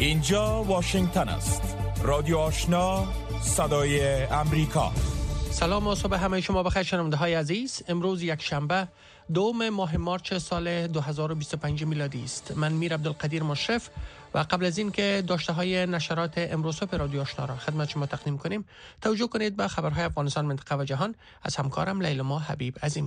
اینجا واشنگتن است. رادیو آشنا، صدای امریکا. سلام و صبح همه شما بخیر شنونده های عزیز. امروز یک شنبه دوم ماه مارچ سال 2025 میلادی است. من میر عبدالقدیر مشرف و قبل از این که داشته های نشرات امروز صبح رادیو آشنا را خدمت شما تقدیم کنیم، توجه کنید به خبرهای افغانستان، منطقه و جهان از همکارم لیلا حبیب عظیم.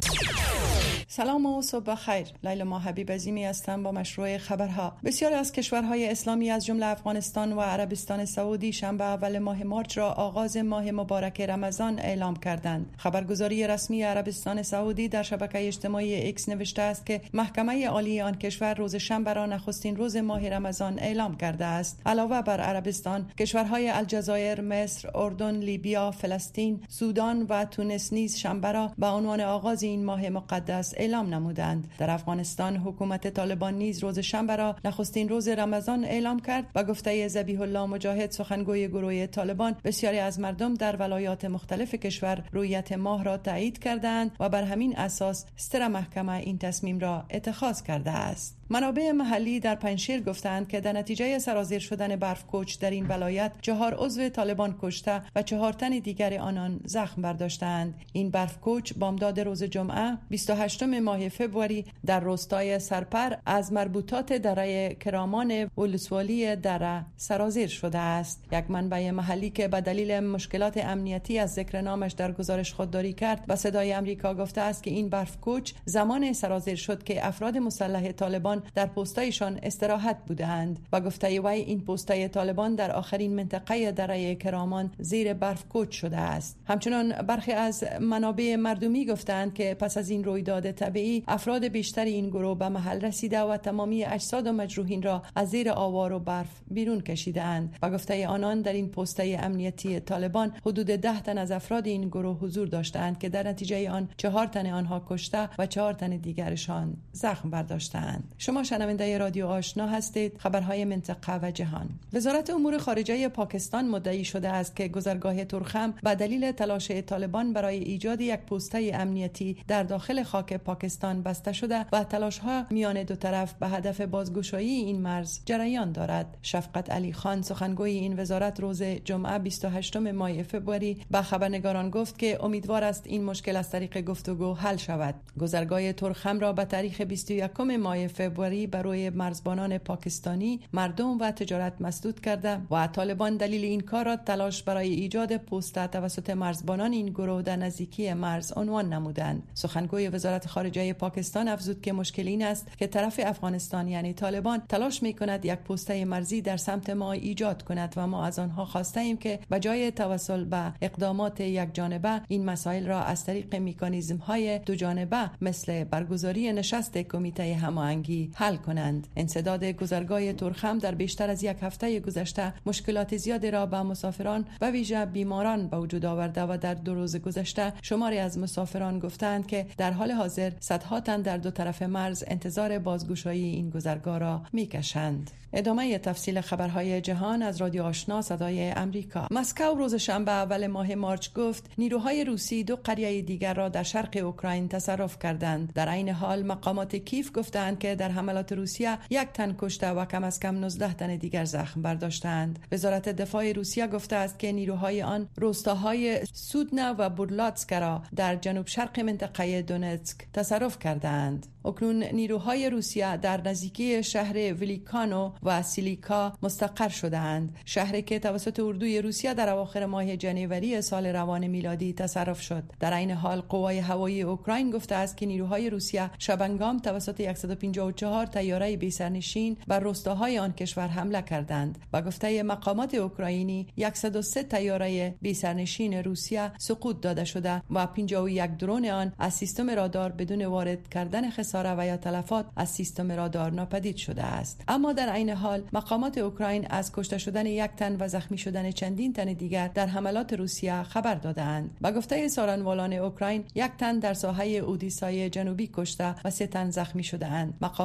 سلام و صبح خیر. لیلا حبیب عظیمی هستم با مشروع خبرها. بسیاری از کشورهای اسلامی از جمله افغانستان و عربستان سعودی شنبه اول ماه مارچ را آغاز ماه مبارک رمضان اعلام کردند. خبرگزاری رسمی عربستان سعودی در شبکه اجتماعی ایکس نوشته است که محکمه عالی آن کشور روز شنبه را نخستین روز ماه رمضان اعلام کرده است. علاوه بر عربستان، کشورهای الجزایر، مصر، اردن، لیبیا، فلسطین، سودان و تونس نیز شنبه را به عنوان آغاز این ماه مقدس اعلام نمودند. در افغانستان حکومت طالبان نیز روز شنبه را نخستین روز رمضان اعلام کرد. با گفته ذبیح الله مجاهد، سخنگوی گروه طالبان، بسیاری از مردم در ولایات مختلف کشور رویت ماه را تایید کردند و بر همین اساس ستر محکمه این تصمیم را اتخاذ کرده است. منابع محلی در پنجشیر گفتند که در نتیجه سرازیر شدن برفکوچ در این ولایت 4 عضو طالبان کشته و 4 تن دیگر آنان زخم برداشتند. این برفکوچ بامداد روز جمعه 28 ماه فوریه در روستای سرپر از مربوطات دره کرامان ولسوالی دره سرازیر شده است. یک منبع محلی که به دلیل مشکلات امنیتی از ذکر نامش در گزارش خودداری کرد به صدای آمریکا گفته است که این برفکوچ زمان سرازیر شد که افراد مسلح طالبان در پستایشان استراحت بودند. و گفته وی این پستای طالبان در آخرین منطقه دره کرامان زیر برفکوچ شده است. همچنان برخی از منابع مردمی گفتند که پس از این رویداد طبیعی افراد بیشتری این گروه به محل رسیده و تمامی اجساد و مجروحین را از زیر آوار و برف بیرون کشیدند. و گفته آنان در این پستای امنیتی طالبان حدود 10 تن از افراد این گروه حضور داشتند که در نتیجه آن 4 تن آنها کشته و 4 تن دیگرشان زخم برداشتند. شما شنونده رادیو آشنا هستید. خبرهای منطقه و جهان. وزارت امور خارجه پاکستان مدعی شده است که گذرگاه تورخم به دلیل تلاش طالبان برای ایجاد یک پوسته امنیتی در داخل خاک پاکستان بسته شده و تلاش‌ها میان دو طرف به هدف بازگشایی این مرز جریان دارد. شفقت علی خان، سخنگوی این وزارت، روز جمعه 28 ماه فوریه به خبرنگاران گفت که امیدوار است این مشکل از طریق گفتگو حل شود. گذرگاه تورخم را به تاریخ 21 ماه فوریه برای مرزبانان پاکستانی، مردم و تجارت مسدود کرده و طالبان دلیل این کار را تلاش برای ایجاد پوسته توسط مرزبانان این گروه در نزدیکی مرز عنوان نمودند. سخنگوی وزارت خارجه پاکستان افزود که مشکل این است که طرف افغانستان یعنی طالبان تلاش می‌کند یک پوسته مرزی در سمت ما ایجاد کند و ما از آنها خواسته ایم که به جای توسل به اقدامات یک جانبه این مسائل را از طریق مکانیزم‌های دو جانبه مثل برگزاری نشست کمیته هماهنگی حل کنند. انسداد گذرگاه تورخم در بیشتر از یک هفته گذشته مشکلات زیادی را به مسافران و ویژه بیماران به وجود آورده و در 2 روز گذشته شماری از مسافران گفتند که در حال حاضر صدها تن در دو طرف مرز انتظار بازگشایی این گذرگاه را می‌کشند. ادامه تفصیل خبرهای جهان از رادیو آشنا صدای امریکا. مسکو روز شنبه اول ماه مارچ گفت نیروهای روسی 2 قریه دیگر را در شرق اوکراین تصرف کردند. در عین حال مقامات کیف گفتند که در حملات روسیه 1 تن کشته و کم از کم 19 تن دیگر زخم برداشتند. وزارت دفاع روسیه گفته است که نیروهای آن روستاهای سودنا و بورلاتسک را در جنوب شرق منطقه دونتسک تصرف کردند. اکنون نیروهای روسیه در نزدیکی شهر ولیکانو و سیلیکا مستقر شده‌اند، شهری که توسط اردوی روسیه در اواخر ماه جنوری سال روان میلادی تصرف شد. در این حال قوای هوایی اوکراین گفته است که نیروهای روسیه شبانگام توسط 154 طیاره بی‌سرنشین بر روستاهای آن کشور حمله کردند. با گفته مقامات اوکراینی 103 طیاره بی‌سرنشین روسیه سقوط داده شده و 51 درون آن از سیستم رادار بدون وارد کردن خساره و یا تلفات از سیستم رادار ناپدید شده است. اما در عین حال مقامات اوکراین از کشته شدن 1 تن و زخمی شدن چندین تن دیگر در حملات روسیه خبر دادند. با گفته سارنوالان اوکراین 1 تن در ساحه اودیسای جنوبی کشته و 3 تن زخمی شده‌اند. مقامات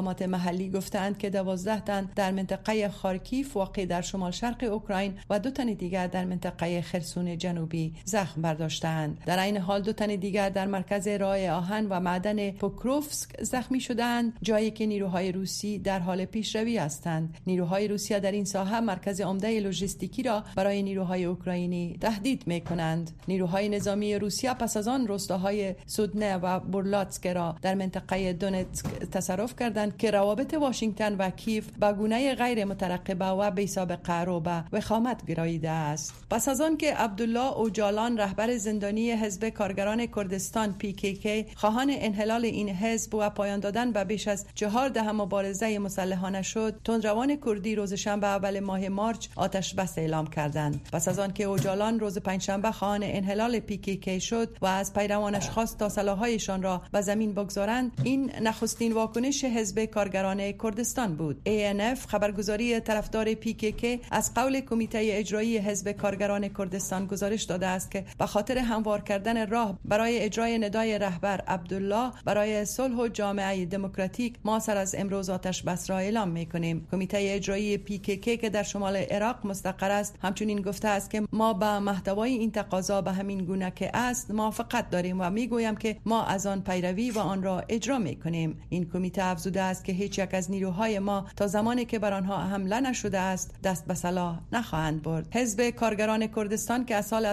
مقامات محلی گفتند که 12 تن در منطقه خارکیف واقع در شمال شرق اوکراین و 2 تن دیگر در منطقه خرسون جنوبی زخم برداشتند. در این حال 2 تن دیگر در مرکز راه آهن و معدن پوکروفسک زخمی شدند، جایی که نیروهای روسی در حال پیشروی هستند. نیروهای روسیه در این ساحه مرکز عمده لوجستیکی را برای نیروهای اوکراینی تهدید می‌کنند. نیروهای نظامی روسیه پس از آن روستاهای سودنه و بورلاتسک را در منطقه دونتسک تصرف کردند که روابط واشنگتن و کیف به گونه غیر مترقبه و بی سابقه رو به وخامت گراییده است. پس از آن که عبدالله اوجالان رهبر زندانی حزب کارگران کردستان PKK خواهان انحلال این حزب و پایان دادن به بیش از 4 دهه مبارزه مسلحانه شد، تندروان کردی روز شنبه اول ماه مارچ آتش بس اعلام کردند. پس از آن که اوجالان روز پنجشنبه خواهان انحلال PKK شد و از پیروانش خواست تا سلاح‌هایشان را به زمین بگذارند، این نخستین واکنش حزب کارگران کردستان بود. ANF خبرگزاری طرفدار PKK از قول کمیته اجرایی حزب کارگران کردستان گزارش داده است که به خاطر هموار کردن راه برای اجرای ندای رهبر عبدالله برای صلح و جامعه دموکراتیک ما سر از امروز آتش بس را اعلام می‌کنیم. کمیته اجرایی PKK که در شمال عراق مستقر است همچنین گفته است که ما با محتوای این تقاضا به همین گونه که است موافقت داریم و میگویم که ما از آن پیروی و آن را اجرا می‌کنیم. این کمیته افزوده است که هیچ یک از نیروهای ما تا زمانی که بر آنها حمله نشده است دست به سلاح نخواهند برد. حزب کارگران کردستان که از سال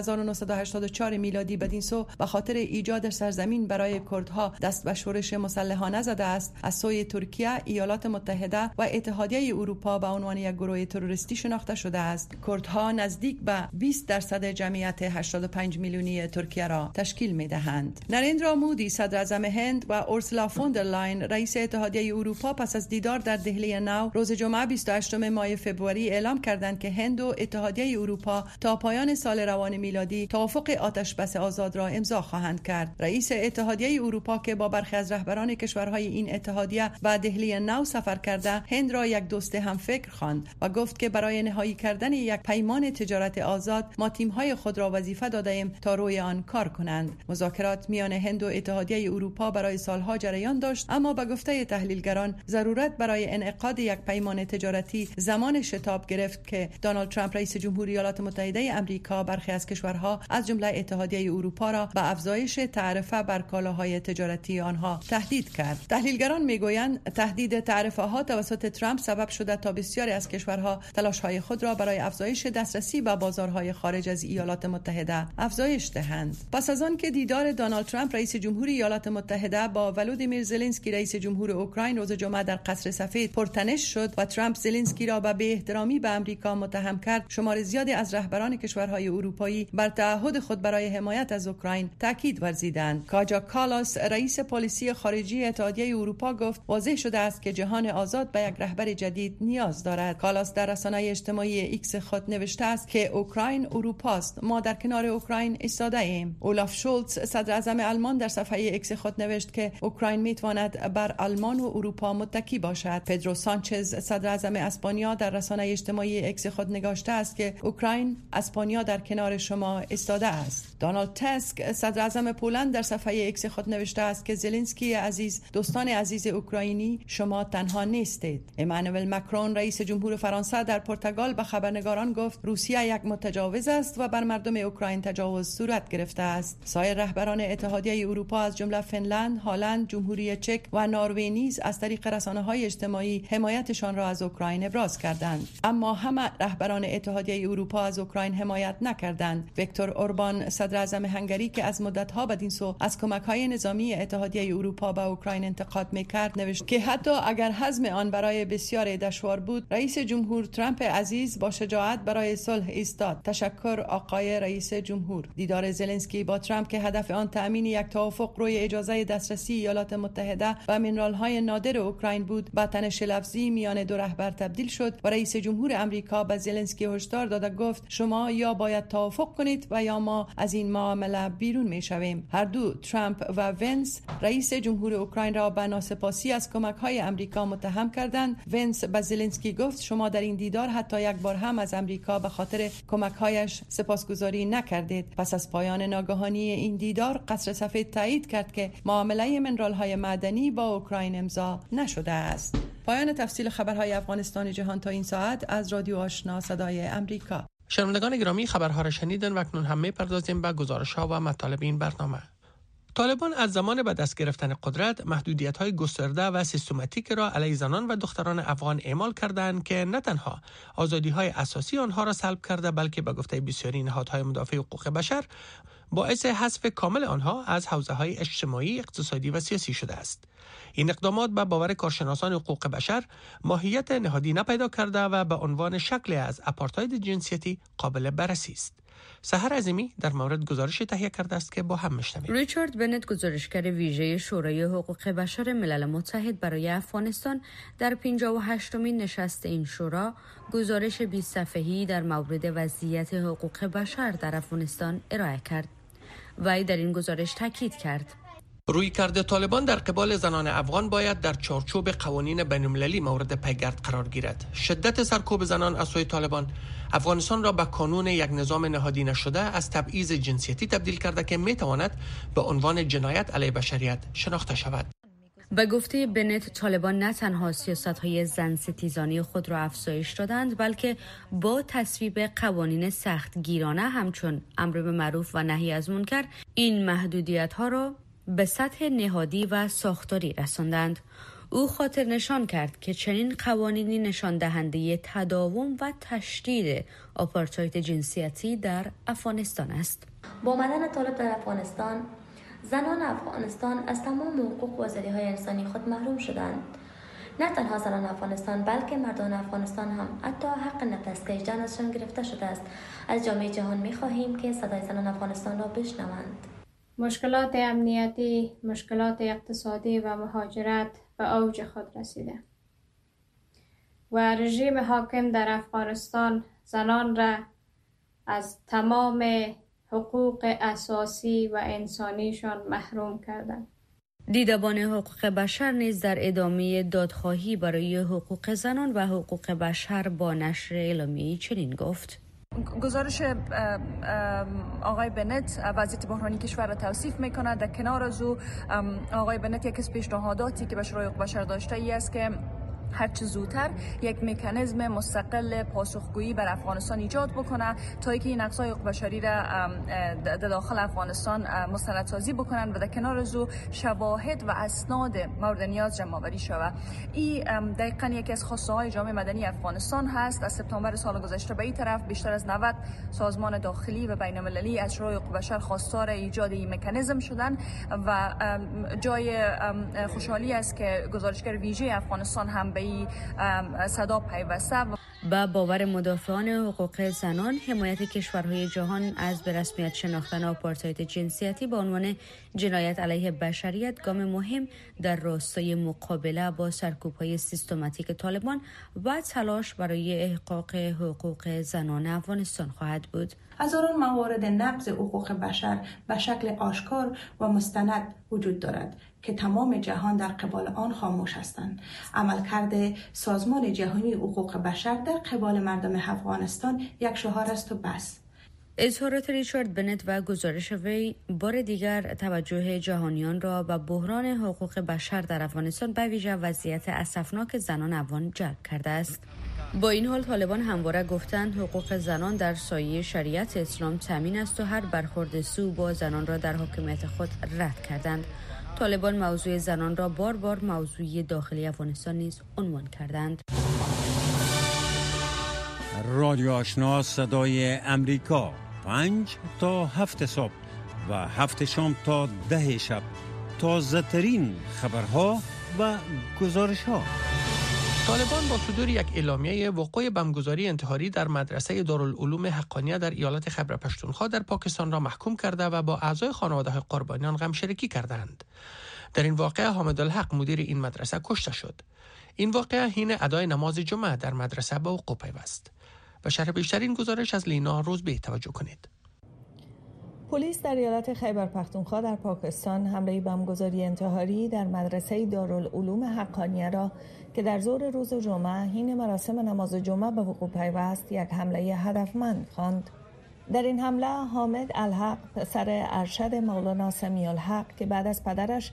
1984 میلادی بدین سو به خاطر ایجاد سرزمین برای کردها دست به شورش مسلحانه زده است، از سوی ترکیه، ایالات متحده و اتحادیه اروپا به عنوان یک گروه تروریستی شناخته شده است. کردها نزدیک به 20% جمعیت 85 میلیونی ترکیه را تشکیل می‌دهند. نریندرا مودی صدر اعظم هند و اورسولا فون در لاین رئیس اتحادیه اروپا پس از دیدار در دهلی نو روز جمعه 28 ماه فوریه اعلام کردند که هند و اتحادیه اروپا تا پایان سال روان میلادی توافق آتش بس آزاد را امضا خواهند کرد. رئیس اتحادیه اروپا که با برخی از رهبران کشورهای این اتحادیه به دهلی نو سفر کرده، هند را یک دوست همفکر خواند و گفت که برای نهایی کردن یک پیمان تجارت آزاد ما تیم‌های خود را وظیفه داده‌ایم تا روی آن کار کنند. مذاکرات میان هند و اتحادیه اروپا برای سالها جریان داشت، اما به گفته تحلیلگران ضرورت برای انعقاد یک پیمان تجارتی زمان شتاب گرفت که دونالد ترامپ رئیس جمهوری ایالات متحده آمریکا برخی از کشورها از جمله اتحادیه اروپا را به افزایش تعرفه بر کالاهای تجارتی آنها تهدید کرد. تحلیلگران میگویند تهدید تعرفه ها توسط ترامپ سبب شده تا بسیاری از کشورها تلاش‌های خود را برای افزایش دسترسی به بازارهای خارج از ایالات متحده افزایش دهند. پس از آن که دیدار دونالد ترامپ رئیس جمهوری ایالات متحده با ولودیمیر زلنسکی رئیس جمهور اوکراین روز جمعه در قصر سفید پرتنش شد و ترامپ زلنسکی را به بی‌احترامی به آمریکا متهم کرد، شمار زیادی از رهبران کشورهای اروپایی بر تعهد خود برای حمایت از اوکراین تاکید ورزیدند. کاجا کالاس رئیس پلیسی خارجی اتحادیه اروپا گفت واضح شده است که جهان آزاد به یک رهبر جدید نیاز دارد. کالاس در رسانه اجتماعی ایکس خود نوشته است که اوکراین اروپاست، ما در کنار اوکراین ایستاده ایم. اولاف شولتز صدر اعظم آلمان در صفحه ایکس خود نوشت که اوکراین میتواند بر آلمان و اروپا متکی باشد. پدرو سانچز صدر اعظم اسپانیا در رسانه اجتماعی ایکس خود نگاشته است که اوکراین اسپانیا در کنار شما ایستاده است. دونالد تاسک صدر اعظم پولند در صفحه ایکس خود نوشته است که زلنسکی عزیز، دوستان عزیز اوکراینی، شما تنها نیستید. امانوئل مکرون رئیس جمهور فرانسه در پرتغال به خبرنگاران گفت روسیه یک متجاوز است و بر مردم اوکراین تجاوز صورت گرفته است. سایر رهبران اتحادیه اروپا از جمله فنلند، هلند، جمهوری چک و نروژ نیز از طریق رسانه‌های اجتماعی حمایتشان را از اوکراین ابراز کردند، اما همه رهبران اتحادیه اروپا از اوکراین حمایت نکردند. ویکتور اوربان صدر اعظم هنگری که از مدت‌ها بدین سو از کمک‌های نظامی اتحادیه اروپا به اوکراین انتقاد می‌کرد نوشت که حتی اگر هضم آن برای بسیاری دشوار بود، رئیس جمهور ترامپ عزیز با شجاعت برای صلح ایستاد. تشکر آقای رئیس جمهور. دیدار زلنسکی با ترامپ که هدف آن تأمین یک توافق روی اجازه دسترسی ایالات متحده و مینرال‌های نادر اوکراین بود، با تنش لفظی میان دو رهبر تبدیل شد و رئیس جمهور آمریکا به زلنسکی هشدار داده گفت شما یا باید توافق کنید و یا ما از این معامله بیرون میشویم. هر دو ترامپ و ونس رئیس جمهور اوکراین را به ناسپاسی از کمک‌های آمریکا متهم کردند. ونس به زلنسکی گفت شما در این دیدار حتی یک بار هم از آمریکا به خاطر کمک‌هایش سپاسگزاری نکردید. پس از پایان ناگهانی این دیدار قصر سفید تایید کرد که معامله منرال‌های معدنی با اوکراین امضا اجرا نشده است. پایان تفصیل خبرهای افغانستان جهان تا این ساعت از رادیو آشنا صدای امریکا. شنوندگان گرامی، خبرها را شنیدن و اکنون هم می‌پردازیم به گزارش‌ها و مطالب این برنامه. طالبان از زمان به دست گرفتن قدرت محدودیت‌های گسترده و سیستماتیک را علیه زنان و دختران افغان اعمال کردند که نه تنها آزادی‌های اساسی آنها را سلب کرده، بلکه به گفته بسیاری نهادهای مدافع حقوق بشر باعث حذف کامل آنها از حوزه‌های اجتماعی، اقتصادی و سیاسی شده است. این اقدامات به باور کارشناسان حقوق بشر ماهیت نهادی نپیدا کرده و به عنوان شکلی از آپارتاید جنسیتی قابل بررسی است. سحر عظیمی در مورد گزارش تهیه کرده است که با هم میشنویم. ریچارد بنت، گزارشگر ویژه شورای حقوق بشر ملل متحد برای افغانستان، در 58مین نشست این شورا گزارش 20 صفحه‌ای در مورد وضعیت حقوق بشر در افغانستان ارائه کرد. وی در این گزارش تاکید کرد رویکرد طالبان در قبال زنان افغان باید در چارچوب قوانین بین‌المللی مورد پیگرد قرار گیرد. شدت سرکوب زنان از سوی طالبان افغانستان را به کانون یک نظام نهادی نشده از تبعیض جنسیتی تبدیل کرده که میتواند به عنوان جنایت علیه بشریت شناخته شود. به گفته بنت، طالبان نه تنها سیاست‌های زن ستیزانی خود را افزایش دادند، بلکه با تصویب قوانین سخت گیرانه همچون امر به معروف و نهی از منکر این محدودیت‌ها را به سطح نهادی و ساختاری رساندند. او خاطر نشان کرد که چنین قوانینی نشان دهنده تداوم و تشدید آپارتاید جنسیتی در افغانستان است. با آمدن طالب در افغانستان، زنان افغانستان از تمام حقوق و آزادی‌های انسانی خود محروم شدند. نه تنها زنان افغانستان بلکه مردان افغانستان هم حتی حق نفس کشیدن ازشان گرفته شده است. از جامعه جهان می‌خواهیم که صدای زنان افغانستان را بشنوند. مشکلات امنیتی، مشکلات اقتصادی و مهاجرت به اوج خود رسیده و رژیم حاکم در افغانستان زنان را از تمام حقوق اساسی و انسانیشان محروم کردند. دیدبان حقوق بشر نیز در ادامه دادخواهی برای حقوق زنان و حقوق بشر با نشر اعلامیه‌ای چنین گفت: گزارش آقای بنت وضعیت بحرانی کشور را توصیف می‌کند. در کنار از او آقای بنت یکی از پیشنهاداتی که به شورای حقوق بشر داشته ای است که هرچه زودتر یک مکانیزم مستقل پاسخگویی بر افغانستان ایجاد بکنه تا اینکه این نقض‌های حقوق بشری را در داخل افغانستان مستندسازی بکنند و در کنار از او شواهد و اسناد مورد نیاز جمع‌آوری شود. این دقیقاً یکی از خواسته‌های جامعه مدنی افغانستان هست. از سپتامبر سال گذشته به این طرف بیشتر از 90 سازمان داخلی و بین‌المللی از شورای حقوق بشر خواستار ایجاد این مکانیزم شدند و جای خوشحالی است که گزارشگر ویژه افغانستان هم به صدا پیوسته. با باور مدافعان حقوق زنان، حمایت کشورهای جهان از به رسمیت شناختن آپارتاید جنسیتی به عنوان جنایت علیه بشریت گام مهم در راستای مقابله با سرکوب‌های سیستماتیک طالبان و تلاش برای احقاق حقوق زنان افغانستان خواهد بود. هزاران موارد نقض حقوق بشر به شکل آشکار و مستند وجود دارد که تمام جهان در قبال آن خاموش هستند. عملکرد سازمان جهانی حقوق بشر در قبال مردم افغانستان یک شعار است و بس. اظهارات ریچارد بنت و گزارش وی بار دیگر توجه جهانیان را به بحران حقوق بشر در افغانستان به ویژه وضعیت اسفناک زنان افغان جلب کرده است. با این حال طالبان همواره گفتند حقوق زنان در سایه شریعت اسلام تامین است و هر برخورد سو با زنان را در حاکمیت خود رد کردند. طالبان موضوع زنان را بار بار موضوعی داخلی افغانستان نیز عنوان کردند. رادیو آشنا صدای امریکا 5 تا 7 صبح و 7 شام تا 10 شب تازه ترین خبرها و گزارش ها. طالبان با صدور یک اعلامیه وقوع بمبگذاری انتحاری در مدرسه دارالعلوم حقانیه در ایالت خیبر پختونخوا در پاکستان را محکوم کرده و با اعضای خانواده قربانیان غمشریکی کردند. در این واقعه حامد الحق مدیر این مدرسه کشته شد. این واقعه حین ادای نماز جمعه در مدرسه به وقوع پیوست. و شرح بیشتر این گزارش از لینا روزبی توجه کنید. پلیس در ایالت خیبر پختونخوا در پاکستان حمله بمبگذاری انتحاری در مدرسه دارالعلوم حقانیه را که در ظهر روز جمعه حین مراسم نماز جمعه به وقوع پیوست یک حمله هدفمند خواند. در این حمله حامد الحق پسر ارشد مولانا سمیع الحق که بعد از پدرش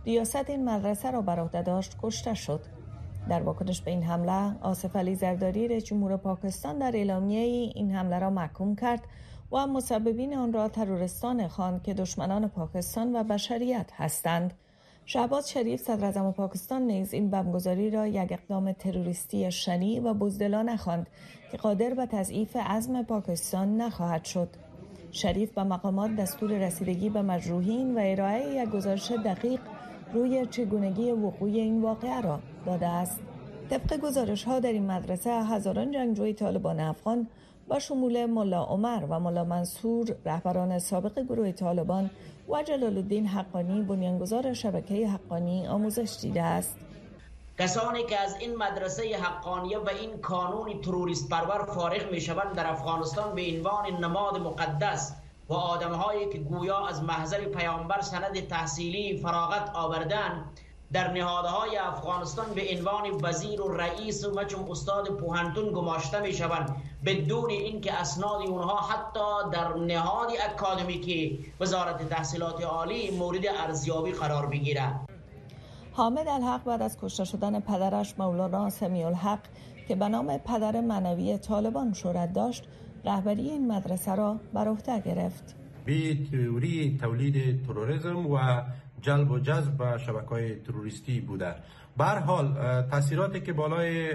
ریاست این مدرسه را بر عهده داشت کشته شد. در واکنش به این حمله، آصف علی زرداری رئیس جمهور پاکستان در اعلامیه این حمله را محکوم کرد و مسببین آن را تروریستان خواند که دشمنان پاکستان و بشریت هستند. شهباز شریف صدراعظم پاکستان نیز این بمبگذاری را یک اقدام تروریستی شنیع و بزدلانه خواند که قادر به تضعیف عزم پاکستان نخواهد شد. شریف به مقامات دستور رسیدگی به مجروحین و ارائه یک گزارش دقیق روی چگونگی وقوع این واقعه را داده است. طبق گزارش‌ها در این مدرسه هزاران جنگجوی طالبان افغان با شمول ملا عمر و ملا منصور رهبران سابق گروه طالبان و جلال الدین حقانی بنیانگذار شبکه حقانی آموزش دیده است. کسانی که از این مدرسه حقانیه و این کانون تروریست پرور فارغ می شوند در افغانستان به عنوان نماد مقدس و آدم‌هایی که گویا از محضر پیامبر سند تحصیلی فراغت آوردن در نهادهای افغانستان به عنوان وزیر و رئیس و مچم استاد پوهنتون گماشته می شوند بدون اینکه اسناد اونها حتی در نهاد اکادمیکی وزارت تحصیلات عالی مورد ارزیابی قرار بگیرد. حامد الحق بعد از کشته شدن پدرش مولانا سمیع الحق که به نام پدر معنوی طالبان شهرت داشت، رهبری این مدرسه را بر عهده گرفت. به تئوری تولید تروریسم و جلب و جذب شبکه‌های تروریستی بوده. به هر حال تاثیراتی که بالای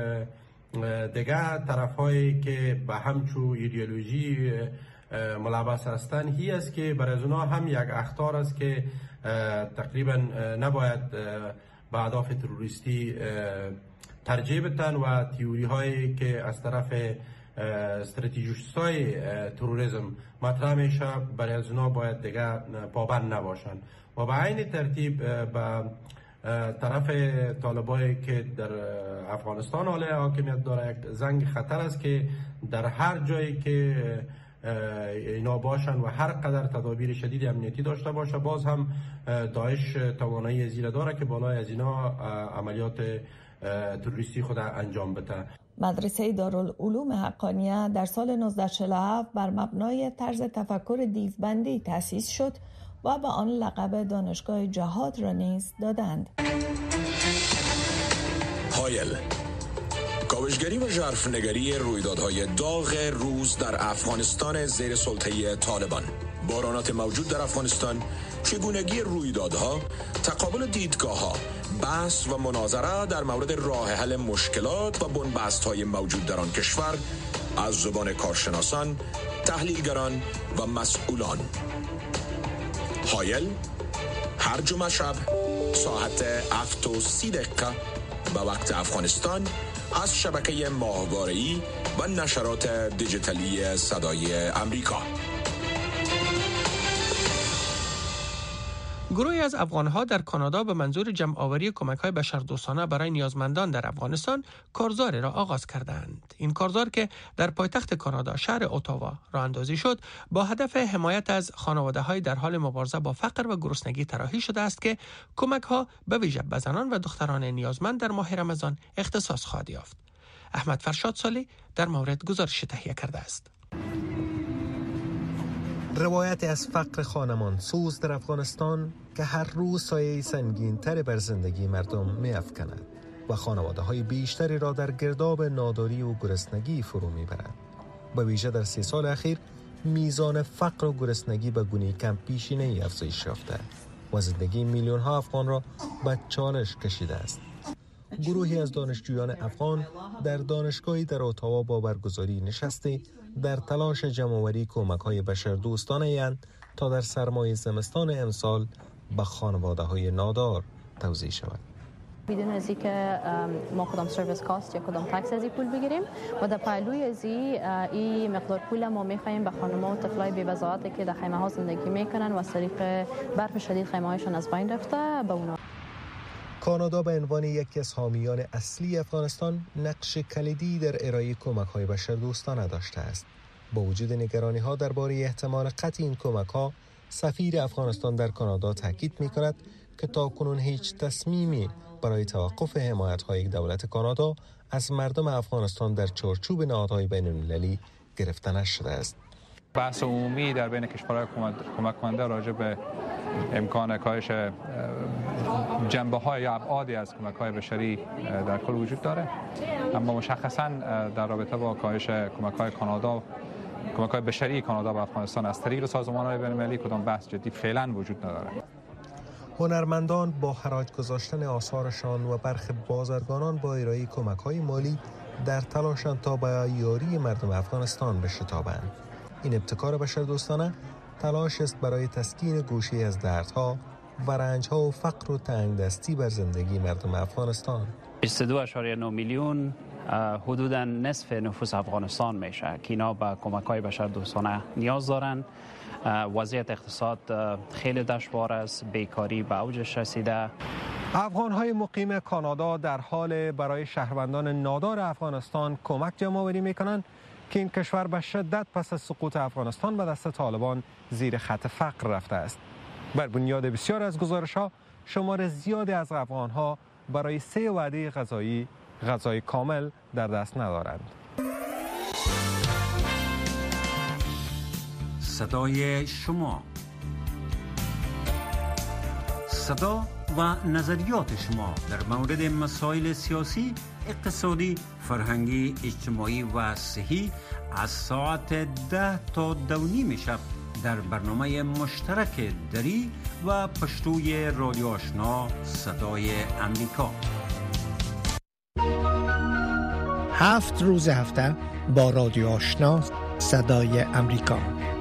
دیگه طرف‌هایی که به همچو ایدئولوژی ملابس هستند هی است که برای اونا هم یک اخطار است که تقریبا نباید به اهداف تروریستی ترجیح بدن و تئوری هایی که از طرف استراتژیستای تروریسم مطرح میشه برای از اونا باید دیگه پابند نباشند و به عین ترتیب به طرف طالبایی که در افغانستان حال حاکمیت داره یک زنگ خطر است که در هر جایی که اینا باشن و هر قدر تدابیر شدید امنیتی داشته باشه باز هم داعش توانایی زیر داره که بالای از اینا عملیات تروریستی خود انجام بده. مدرسه دارالعلوم حقانیه در سال 1947 بر مبنای طرز تفکر دیوبندی تأسیس شد و به آن لقب دانشگاه جهاد را نیز دادند. هایل کاوشگری و ژرفنگری رویدادهای داغ روز در افغانستان زیر سلطه طالبان، بحرانات موجود در افغانستان، چگونگی رویدادها، تقابل دیدگاه‌ها، بحث و مناظره در مورد راه حل مشکلات و بنبست‌های موجود در آن کشور از زبان کارشناسان، تحلیلگران و مسئولان. هایل هر جمعه شب ساعت 7:30 به وقت افغانستان از شبکه ماهواره‌ای و نشرات دیجیتالی صدای امریکا. گروهی از افغان‌ها در کانادا به منظور جمع‌آوری کمک‌های بشردوستانه برای نیازمندان در افغانستان کارزاری را آغاز کردند. این کارزار که در پایتخت کانادا شهر اتاوا راه اندازی شد با هدف حمایت از خانواده‌های در حال مبارزه با فقر و گرسنگی طراحی شده است که کمک‌ها به ویژه به زنان و دختران نیازمند در ماه رمضان اختصاص خواهد یافت. احمد فرشاد سالی در مورد گزارش تهیه کرده است. روایت از فقر خانمان سوز در افغانستان که هر روز سایه سنگین تر بر زندگی مردم می افکند و خانواده های بیشتری را در گرداب ناداری و گرسنگی فرو می برد. به ویژه در 3 سال اخیر میزان فقر و گرسنگی به گونه کم پیشینه‌ای افزایش یافته و زندگی میلیون ها افغان را به چالش کشیده است. گروهی از دانشجویان افغان در دانشگاهی در اتاوا با برگزاری نشستی در تلاش جمع‌آوری کمک‌های بشردوستانه اند تا در سرمای زمستان امسال به خانواده‌های نادار توزیع شود. بدون از اینکه ما کدام سرویس کاست یا کدام تکس از این پول بگیریم و در پهلوی از این مقدار پول ما می‌خوایم به خانم‌ها و طفلای بی‌بضاعتی که در خیمه‌ها زندگی می‌کنن و از طریق برف شدید خیمه‌هایشان از بین رفته به اونا. کانادا به عنوان یکی از حامیان اصلی افغانستان نقش کلیدی در ارائه کمک‌های بشردوستانه داشته است. با وجود نگرانی‌ها درباره احتمال قطع این کمک‌ها، سفیر افغانستان در کانادا تاکید می‌کند که تاکنون هیچ تصمیمی برای توقف حمایت‌های دولت کانادا از مردم افغانستان در چارچوب نهادهای بین‌المللی گرفته نشده است. بحث عمومی در بین کشورهای کمک کننده راجع به امکان کاهش جنبه‌های یا ابعادی از کمک‌های بشری در کل وجود داره، اما مشخصاً در رابطه با کاهش کمک‌های کانادا، کمک‌های بشری کانادا به افغانستان از طریق سازمان‌های بین‌المللی کدام بحث جدی فعلاً وجود نداره. هنرمندان با حراج گذاشتن آثارشان و برخی بازرگانان با ارائه کمک‌های مالی در تلاشند تا به یاری مردم افغانستان بشتابند. این ابتکار بشردوستانه تلاش است برای تسکین گوشه از دردها و رنجها و فقر و تنگدستی بر زندگی مردم افغانستان. 22.9 میلیون حدوداً نصف نفوس افغانستان میشه که اینا به کمک‌های بشردوستانه نیاز دارن. وضعیت اقتصاد خیلی دشوار است، بیکاری به اوجش رسیده. افغان‌های مقیم کانادا در حال برای شهروندان نادار افغانستان کمک جمع‌آوری می‌کنند که این کشور به شدت پس از سقوط افغانستان به دست طالبان زیر خط فقر رفته است. بر بنیاد بسیار از گزارش‌ها شمار زیادی از افغان‌ها برای 3 وعده غذای کامل در دست ندارند. صدای شما، صدا و نظریات شما در مورد مسائل سیاسی، اقتصادی، فرهنگی، اجتماعی و صحی از ساعت 10 تا 2:30 شب در برنامه مشترک دری و پشتوی رادیو آشنا صدای امریکا. 7 روز هفته با رادیو آشنا صدای امریکا.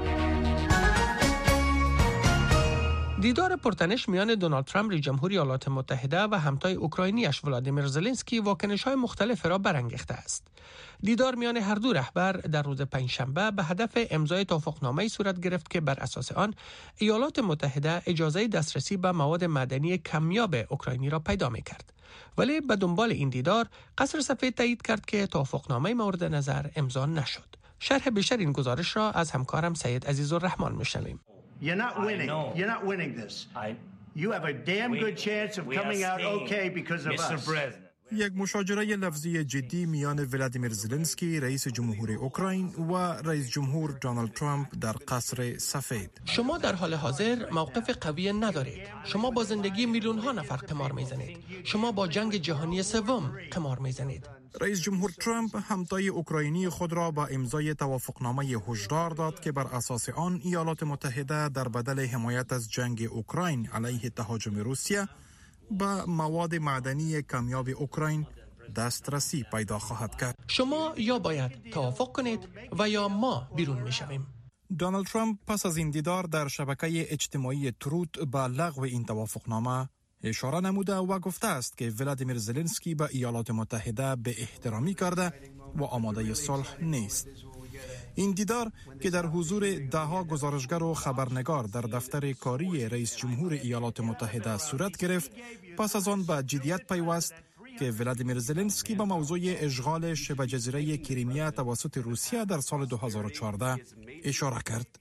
دیدار پرتنش میان دونالد ترامپ رئیس جمهوری ایالات متحده و همتای اوکراینیش ولادیمیر زلنسکی واکنش‌های مختلف را برانگیخته است. دیدار میان هر دو رهبر در روز پنجشنبه به هدف امضای توافقنامه‌ای صورت گرفت که بر اساس آن ایالات متحده اجازه دسترسی به مواد معدنی کمیاب اوکراینی را پیدا می‌کرد. ولی به دنبال این دیدار قصر سفید تایید کرد که توافقنامه مورد نظر امضا نشد. شرح بیشتر این گزارش را از همکارم سید عزیزالرحمن میشنویم. You're not winning. You're not winning this. You have a damn good chance of coming out okay because of us. یک مشاجره لفظی جدی میان ولادیمیر زلنسکی رئیس جمهوری اوکراین و رئیس جمهور دونالد ترامپ در قصر سفید. شما در حال حاضر موقف قوی ندارید. شما با زندگی میلیون ها نفر قمار میزنید. شما با جنگ جهانی سوم قمار میزنید. رئیس جمهور ترامپ همتای اوکراینی خود را با امضای توافقنامه هشدار داد که بر اساس آن ایالات متحده در بدل حمایت از جنگ اوکراین علیه تهاجم روسیه با مواد معدنی کمیاب اوکراین دسترسی پیدا خواهد کرد. شما یا باید توافق کنید و یا ما بیرون میشویم. دونالد ترامپ پس از این دیدار در شبکه اجتماعی تروت به لغو این توافقنامه اشاره نموده و گفته است که ولادیمیر زلنسکی به ایالات متحده به احترامی کرده و آماده صلح نیست. این دیدار که در حضور دهها گزارشگر و خبرنگار در دفتر کاری رئیس جمهور ایالات متحده صورت گرفت، پس از آن به جدیت پیوست که ولادیمیر زلنسکی به موضوع اشغال شبه جزیره کریمیا توسط روسیه در سال 2014 اشاره کرد.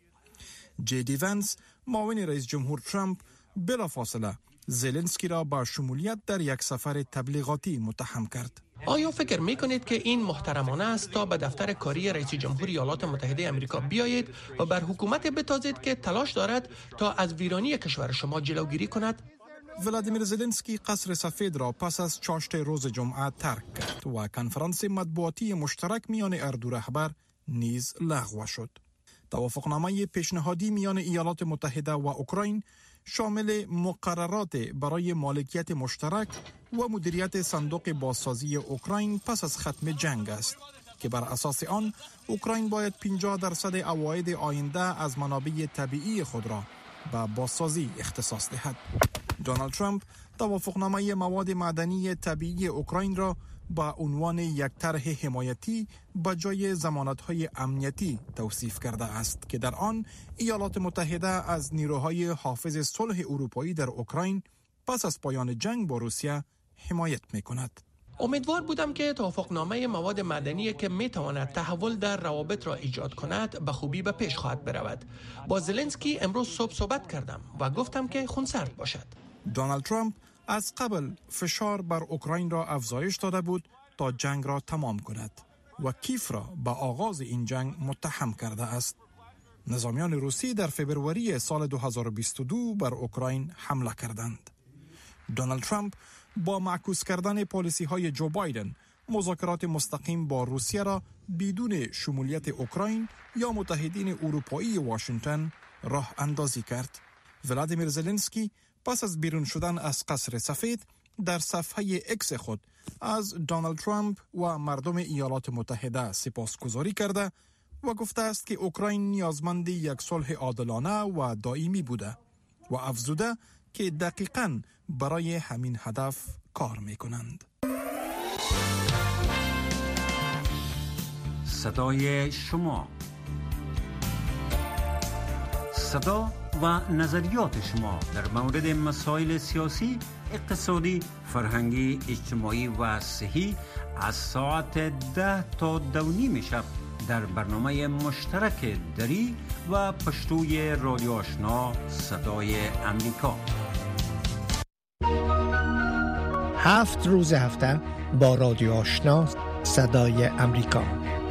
جی وانس، معاون رئیس جمهور ترامپ، بلافاصله زلنسکی را با شمولیت در یک سفر تبلیغاتی متهم کرد. آیا فکر می کنید که این محترمانه است تا به دفتر کاری رئیس جمهور ایالات متحده آمریکا بیایید و بر حکومت بتازید که تلاش دارد تا از ویرانی کشور شما جلوگیری کند؟ ولادیمیر زلنسکی قصر سفید را پس از چاشت روز جمعه ترک کرد و کنفرانس مطبوعاتی مشترک میان هر دو رهبر نیز لغو شد. توافقنامه پیشنهادی میان ایالات متحده و اوکراین شامل مقررات برای مالکیت مشترک و مدیریت صندوق بازسازی اوکراین پس از ختم جنگ است که بر اساس آن اوکراین باید 50% عواید آینده از منابع طبیعی خود را به بازسازی اختصاص دهد. دونالد ترامپ توافقنامه مواد معدنی طبیعی اوکراین را با عنوان یک طرح حمایتی با جای ضمانت‌های امنیتی توصیف کرده است که در آن ایالات متحده از نیروهای حافظ صلح اروپایی در اوکراین پس از پایان جنگ با روسیه حمایت می‌کند. امیدوار بودم که توافقنامه مواد معدنی که میتواند تحول در روابط را ایجاد کند به خوبی به پیش خواهد برود. با زلنسکی امروز صبح صحبت کردم و گفتم که خونسرد باشد. دونالد ترامپ از قبل فشار بر اوکراین را افزایش داده بود تا جنگ را تمام کند و کیف را به آغاز این جنگ متهم کرده است. نظامیان روسی در فبروری سال 2022 بر اوکراین حمله کردند. دونالد ترامپ با معکوس کردن پالیسی های جو بایدن مذاکرات مستقیم با روسیه را بدون شمولیت اوکراین یا متحدین اروپایی واشنگتن راه اندازی کرد. ولادیمیر زلنسکی پس از بیرون شدن از قصر سفید در صفحه اکس خود از دونالد ترامپ و مردم ایالات متحده سپاسگزاری کرده و گفته است که اوکراین نیازمند یک صلح عادلانه و دائمی بوده و افزوده که دقیقاً برای همین هدف کار می‌کنند. صدای شما، صدا و نظریات شما در مورد مسائل سیاسی، اقتصادی، فرهنگی، اجتماعی و صحی از ساعت 10 تا 2:30 شب در برنامه مشترک دری و پشتوی رادیو آشنا صدای امریکا. 7 روز هفته با رادیو آشنا صدای امریکا.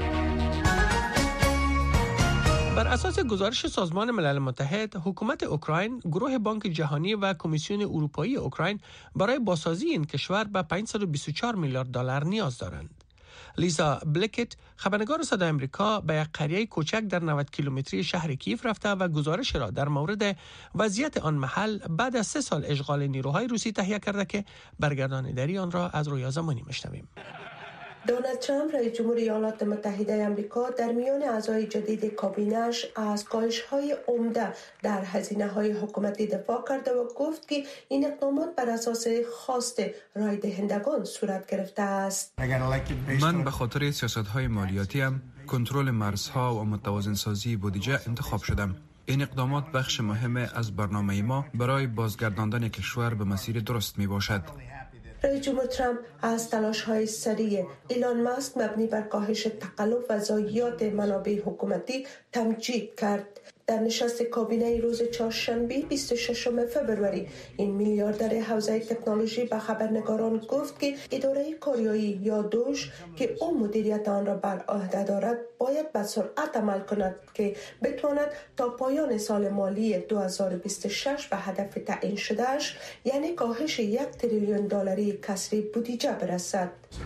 بر اساس گزارش سازمان ملل متحد، حکومت اوکراین، گروه بانک جهانی و کمیسیون اروپایی اوکراین برای بازسازی این کشور به 524 میلیارد دلار نیاز دارند. لیزا بلکت، خبرنگار صدای امریکا، به یک قریه کوچک در 90 کیلومتری شهر کیف رفته و گزارش را در مورد وضعیت آن محل بعد از 3 سال اشغال نیروهای روسی تهیه کرده که برگرداندن آن را از رویا زمانی میشنویم. دونالد ترامپ رئیس جمهور ایالات متحده آمریکا در میان اعضای جدید کابینه‌اش از کاهش‌های عمده در هزینه‌های حکومتی دفاع کرده و گفت که این اقدامات بر اساس خواست رای دهندگان صورت گرفته است. من به خاطر سیاست‌های مالیاتیم، کنترل مرزها و متوازن‌سازی بودجه انتخاب شدم. این اقدامات بخش مهم از برنامه ما برای بازگرداندن کشور به مسیر درست میباشد. رئیس جمهور ترامپ از تلاش‌های سریع ایلان ماسک مبنی بر کاهش تکلف و ضایعات منابع حکومتی تمجید کرد. در نشست کابینه روز چهارشنبه 26 فوریه این میلیاردر حوزه تکنولوژی به خبرنگاران گفت که اداره کاریایی یا دوش که او مدیریت آن را بر عهده دارد باید به سرعت عمل کند که بتواند تا پایان سال مالی 2026 به هدف تعیین شدهش یعنی کاهش 1 تریلیون دلاری کسری بودجه برسد.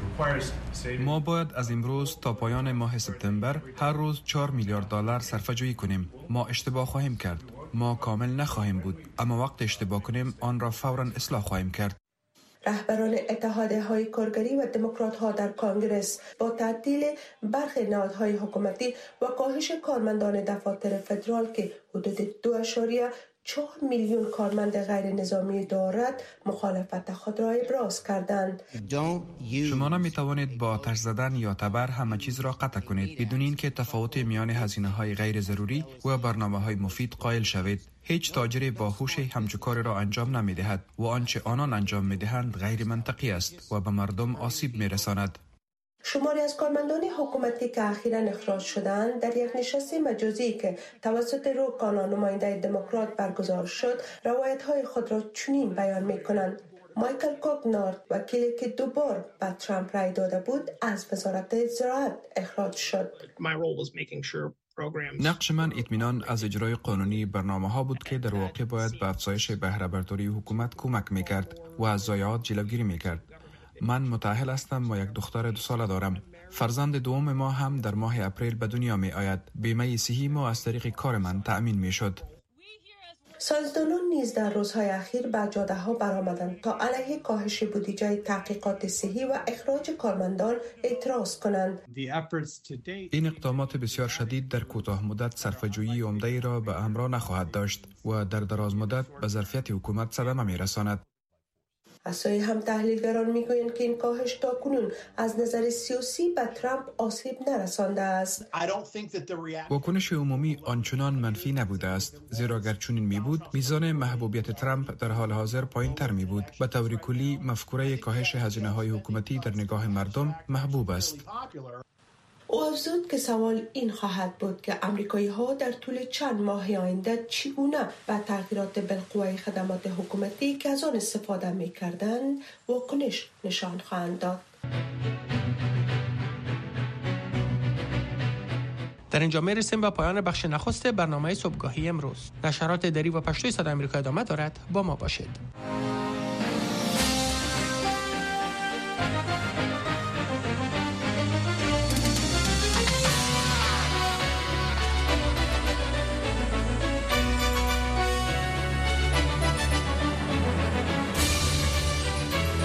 ما باید از امروز تا پایان ماه سپتامبر هر روز 4 میلیارد دلار صرفه‌جویی کنیم. ما اشتباه خواهیم کرد. ما کامل نخواهیم بود، اما وقت اشتباه کنیم آن را فوراً اصلاح خواهیم کرد. رهبران اتحادیه‌های کارگری و دموکرات‌ها در کنگره با تعطیل برخی نهادهای حکومتی و کاهش کارمندان دفاتر فدرال که حدود 2.4 میلیون کارمند غیر نظامی دارد مخالفت خود را ابراز کردند. شما نمی توانید با آتش زدن یا تبر همه چیز را قطع کنید بدون اینکه تفاوت میان هزینه‌های غیر ضروری و برنامه‌های مفید قائل شوید. هیچ تاجری باهوشی همچون کار را انجام نمی دهد و آنچه آنان انجام می دهند غیر منطقی است و به مردم آسیب می رساند. شماری از کارمندان حکومتی که اخیراً اخراج شدند در یک نشست مجازی که توسط روکانا نماینده دموکرات برگزار شد روایت‌های خود را چنین بیان می‌کنند. مایکل کوکنارد وکیلی که دوبار به ترامپ رای داده بود از وزارت زراعت اخراج شد. نقش من اطمینان از اجرای قانونی برنامه‌ها بود که در واقع باید به افزایش بهره برداری حکومت کمک می‌کرد و از ضایعات جلوگیری می‌کرد. من متأهل هستم و یک دختر 2 ساله دارم. فرزند دوم ما هم در ماه اپریل به دنیا می آید. بیمه صحی ما از طریق کار من تأمین می شد. ساینسدانان نیز در روزهای اخیر به جاده‌ها برآمدند تا علیه کاهش بودجه تحقیقات صحی و اخراج کارمندان اعتراض کنند. این اقدامات بسیار شدید در کوتاه مدت صرفه‌جویی عمده‌ای را به همراه نخواهد داشت و در دراز مدت به ظرفیت حکومت صدمه می‌رساند. از سوی هم تحلیلگران میگویند که این کاهش تاکنون از نظر سیاسی به ترامپ آسیب نرسانده است. واکنش عمومی آنچنان منفی نبوده است، زیرا اگر چنین می بود میزان محبوبیت ترامپ در حال حاضر پایین تر می بود. به طور کلی مفکوره کاهش هزینه های حکومتی در نگاه مردم محبوب است. او افزود که سوال این خواهد بود که امریکایی ها در طول چند ماه آینده چگونه به تغییرات بالقوه خدمات حکومتی که از آن استفاده می کردند واکنش نشان خواهند داد. در اینجا میرسیم به پایان بخش نخست برنامه صبحگاهی امروز. نشرات دری و پشتوی صدای آمریکا ادامه دارد. با ما باشید.